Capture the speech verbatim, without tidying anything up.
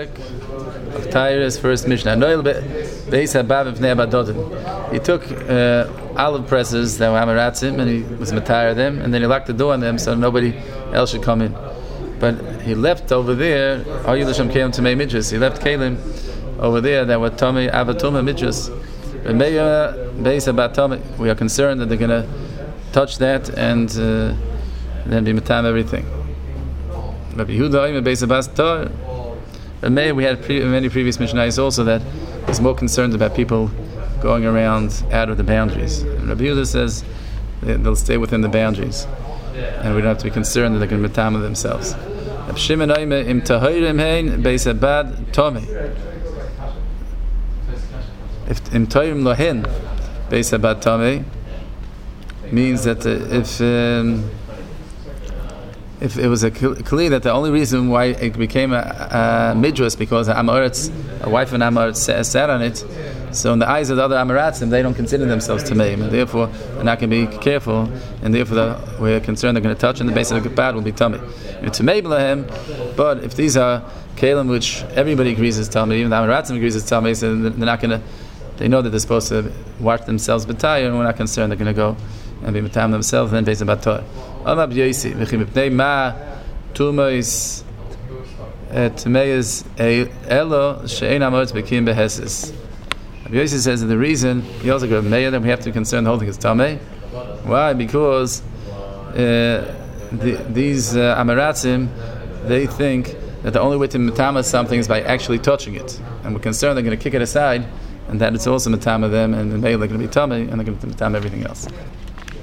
parak of Tyrus, first Mishnah. He took uh, olive presses that were Amaratzim and he was Matayr them, and then he locked the door on them so nobody else should come in. But he left over there, he left Kalim over there that were Tomei Avatuma Midras. We are concerned that they're going to touch that and uh, then be matam everything. Rabbi Yehuda Beis Abbas Tor. We had pre- many previous Mishnayos also that he's more concerned about people going around out of the boundaries. And Rabbi Yehuda says they'll stay within the boundaries, and we don't have to be concerned that they're going to matam themselves. Rabbi Shimon Oime Im Tahirim Hein Beis Abad Tomei. If Im Tahirim Lohin Beis Abad Tomei means that uh, if um, if it was a kli that the only reason why it became a, a midras because Amoritz, a wife of Amoritz sat on it, so in the eyes of the other Amoratzim they don't consider themselves tameim, and therefore they're not going to be careful, and therefore the, we're concerned they're going to touch, and the base of the bad will be tummy. But if these are kalim which everybody agrees is tummy, even the Amoratzim agrees is tummy, so they're not going to. They know that they're supposed to wash themselves b'tayr, and we're not concerned they're going to go and be matam themselves, and then based on bator. Amab Yosi, v'chim b'pnei ma tumois tumeis elo she'ein amoritz b'kim behesis. Rabbi Yosi says that the reason he also got meya that we have to concern the whole thing is tamei. Why? Because uh, the, these uh, amaratzim they think that the only way to matama something is by actually touching it, and we're concerned they're going to kick it aside, and that it's also matama them, and the meya they're going to be tamei, and they're going to matama everything else.